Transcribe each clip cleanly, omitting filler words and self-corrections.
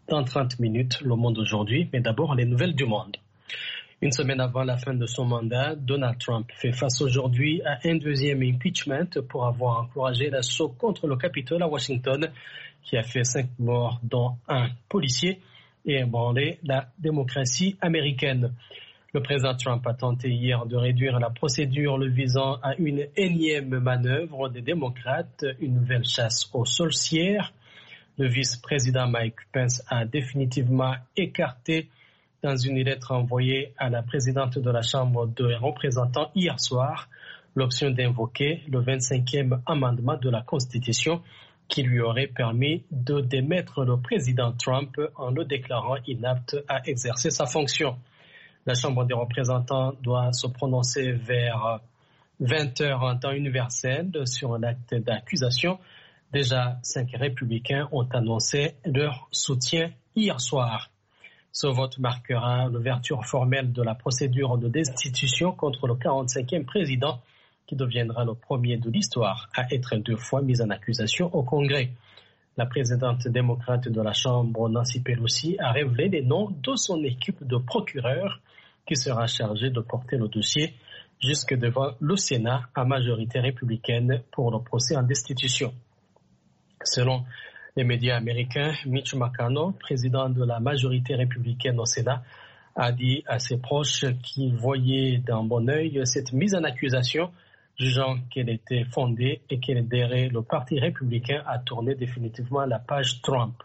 dans 30 minutes, Le Monde aujourd'hui, mais d'abord les nouvelles du monde. Une semaine avant la fin de son mandat, Donald Trump fait face aujourd'hui à un deuxième impeachment pour avoir encouragé l'assaut contre le Capitole à Washington, qui a fait 5 morts, dont un policier, et ébranlé la démocratie américaine. Le président Trump a tenté hier de réduire la procédure le visant à une énième manœuvre des démocrates, une nouvelle chasse aux sorcières. Le vice-président Mike Pence a définitivement écarté dans une lettre envoyée à la présidente de la Chambre des représentants hier soir l'option d'invoquer le 25e amendement de la Constitution qui lui aurait permis de démettre le président Trump en le déclarant inapte à exercer sa fonction. La Chambre des représentants doit se prononcer vers 20h en temps universel sur l'acte d'accusation. Déjà, 5 républicains ont annoncé leur soutien hier soir. Ce vote marquera l'ouverture formelle de la procédure de destitution contre le 45e président qui deviendra le premier de l'histoire à être 2 fois mis en accusation au Congrès. La présidente démocrate de la Chambre, Nancy Pelosi, a révélé les noms de son équipe de procureurs qui sera chargée de porter le dossier jusque devant le Sénat à majorité républicaine pour le procès en destitution. Selon les médias américains, Mitch McConnell, président de la majorité républicaine au Sénat, a dit à ses proches qu'il voyait d'un bon œil cette mise en accusation, jugeant qu'elle était fondée et qu'elle aiderait le Parti républicain à tourner définitivement la page Trump.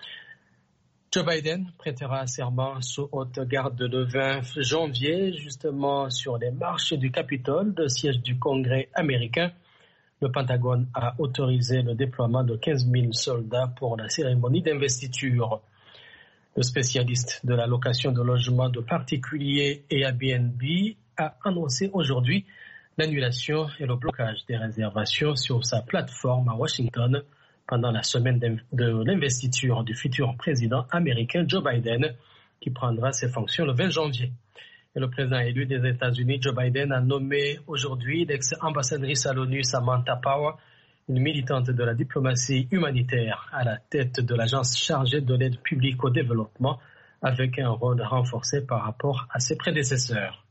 Joe Biden prêtera serment sous haute garde le 20 janvier, justement sur les marches du Capitole, le siège du Congrès américain. Le Pentagone a autorisé le déploiement de 15 000 soldats pour la cérémonie d'investiture. Le spécialiste de la location de logements de particuliers et Airbnb a annoncé aujourd'hui l'annulation et le blocage des réservations sur sa plateforme à Washington pendant la semaine de l'investiture du futur président américain Joe Biden, qui prendra ses fonctions le 20 janvier. Et le président élu des États-Unis, Joe Biden, a nommé aujourd'hui l'ex-ambassadrice à l'ONU Samantha Power, une militante de la diplomatie humanitaire, à la tête de l'agence chargée de l'aide publique au développement, avec un rôle renforcé par rapport à ses prédécesseurs.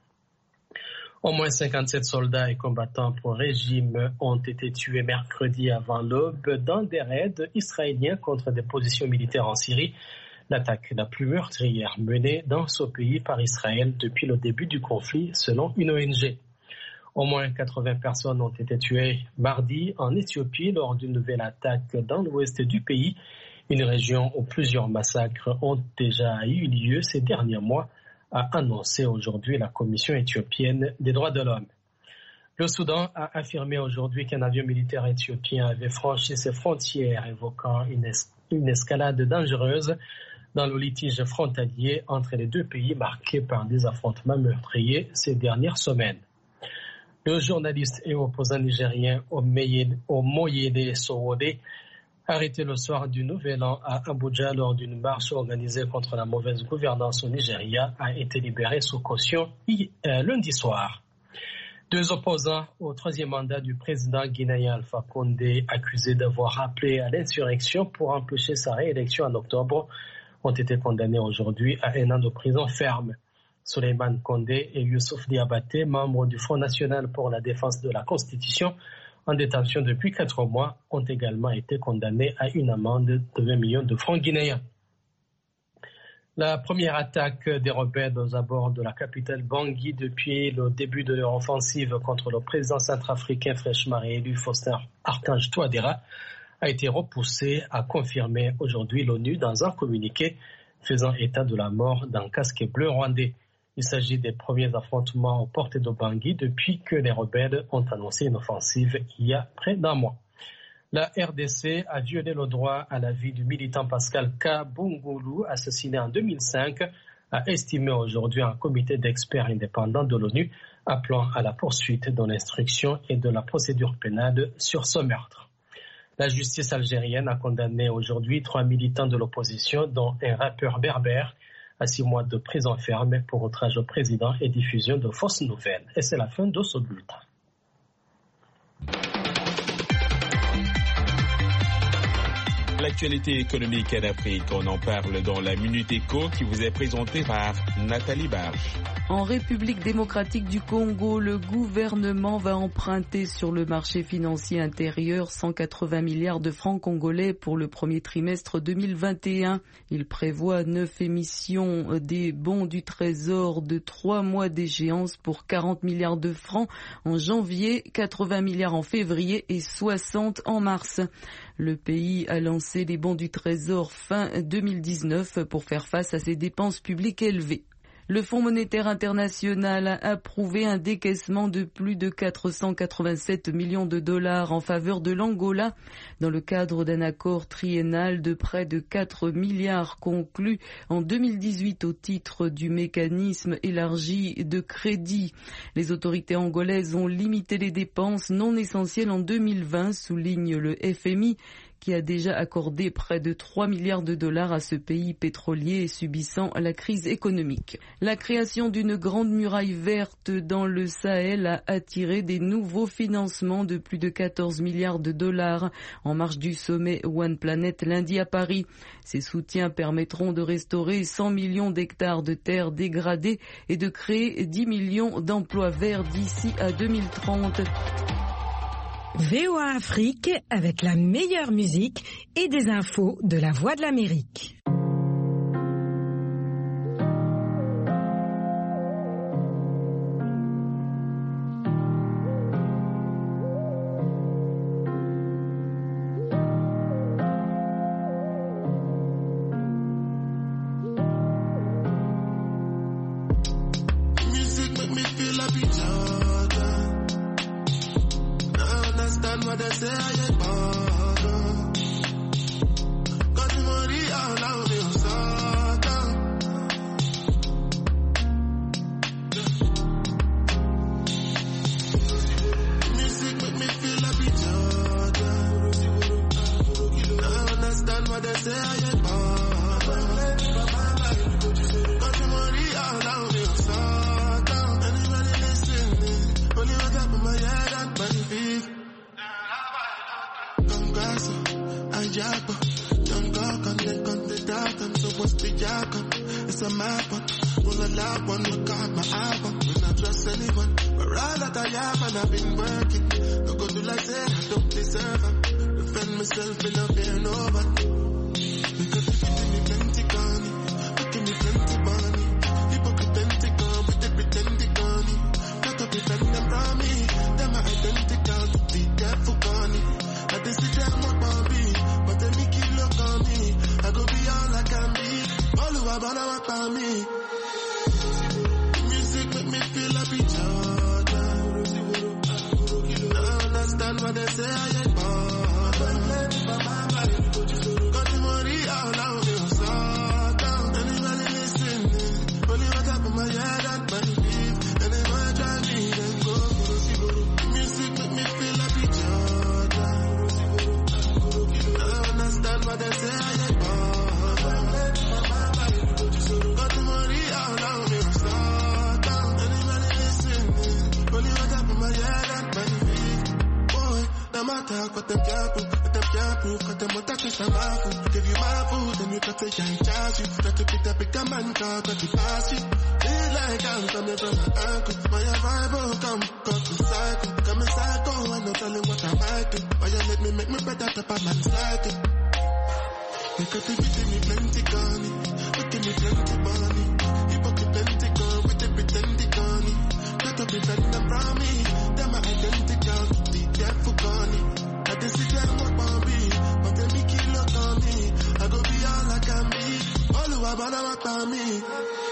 Au moins 57 soldats et combattants pro-régime ont été tués mercredi avant l'aube dans des raids israéliens contre des positions militaires en Syrie, l'attaque la plus meurtrière menée dans ce pays par Israël depuis le début du conflit, selon une ONG. Au moins 80 personnes ont été tuées mardi en Éthiopie lors d'une nouvelle attaque dans l'ouest du pays, une région où plusieurs massacres ont déjà eu lieu ces derniers mois, a annoncé aujourd'hui la Commission éthiopienne des droits de l'homme. Le Soudan a affirmé aujourd'hui qu'un avion militaire éthiopien avait franchi ses frontières, évoquant une escalade dangereuse dans le litige frontalier entre les deux pays marqué par des affrontements meurtriers ces dernières semaines. Le journaliste et opposant nigérien Omoyele Sowore, arrêté le soir du Nouvel An à Abuja lors d'une marche organisée contre la mauvaise gouvernance au Nigeria, a été libéré sous caution lundi soir. 2 opposants au 3e mandat du président guinéen Alpha Condé, accusés d'avoir appelé à l'insurrection pour empêcher sa réélection en octobre, ont été condamnés aujourd'hui à 1 an de prison ferme. Souleymane Condé et Youssouf Diabaté, membres du Front national pour la défense de la Constitution, en détention depuis 4 mois, ont également été condamnés à une amende de 20 millions de francs guinéens. La première attaque des rebelles aux abords de la capitale Bangui depuis le début de leur offensive contre le président centrafricain fraîchement réélu Faustin Archange Touadéra a été repoussée, a confirmé aujourd'hui l'ONU dans un communiqué faisant état de la mort d'un casque bleu rwandais. Il s'agit des premiers affrontements aux portes de Bangui depuis que les rebelles ont annoncé une offensive il y a près d'1 mois. La RDC a violé le droit à la vie du militant Pascal Kabungulu, assassiné en 2005, a estimé aujourd'hui un comité d'experts indépendants de l'ONU appelant à la poursuite de l'instruction et de la procédure pénale sur ce meurtre. La justice algérienne a condamné aujourd'hui 3 militants de l'opposition, dont un rappeur berbère, à 6 mois de prison ferme pour outrage au président et diffusion de fausses nouvelles. Et c'est la fin de ce bulletin. l'actualité économique en Afrique, on en parle dans la Minute Éco qui vous est présentée par Nathalie Barge. En République démocratique du Congo, le gouvernement va emprunter sur le marché financier intérieur 180 milliards de francs congolais pour le premier trimestre 2021. Il prévoit 9 émissions des bons du Trésor de 3 mois d'échéance pour 40 milliards de francs en janvier, 80 milliards en février et 60 en mars. Le pays a lancé les bons du Trésor fin 2019 pour faire face à ses dépenses publiques élevées. Le Fonds monétaire international a approuvé un décaissement de plus de 487 millions de dollars en faveur de l'Angola dans le cadre d'un accord triennal de près de 4 milliards conclu en 2018 au titre du mécanisme élargi de crédit. Les autorités angolaises ont limité les dépenses non essentielles en 2020, souligne le FMI, qui a déjà accordé près de 3 milliards de dollars à ce pays pétrolier subissant la crise économique. La création d'une grande muraille verte dans le Sahel a attiré des nouveaux financements de plus de 14 milliards de dollars en marge du sommet One Planet lundi à Paris. Ces soutiens permettront de restaurer 100 millions d'hectares de terres dégradées et de créer 10 millions d'emplois verts d'ici à 2030. VOA Afrique avec la meilleure musique et des infos de la Voix de l'Amérique. About me.